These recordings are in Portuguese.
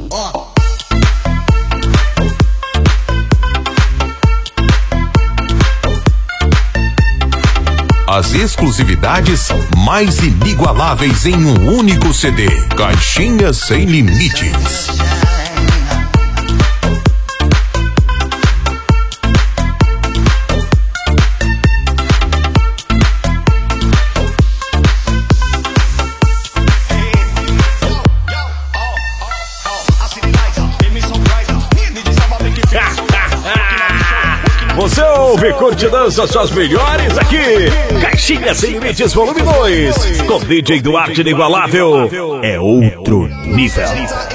As exclusividades mais inigualáveis em um único CD. Caixinha Sem Limites. Você ouve, curte, dança suas melhores aqui. Caixinha Sem Limites Volume 2. Com DJ Duarte Inigualável. É outro nível.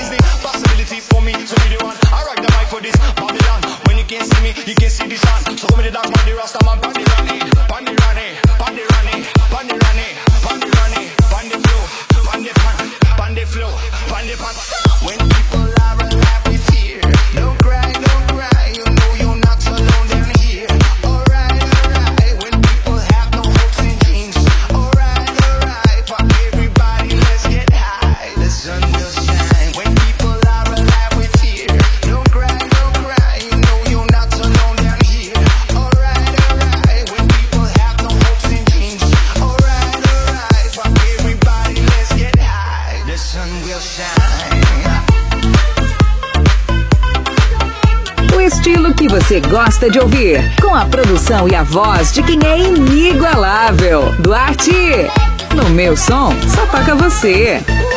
Estilo que você gosta de ouvir, com a produção e a voz de quem é inigualável. Duarte, no meu som, só toca você.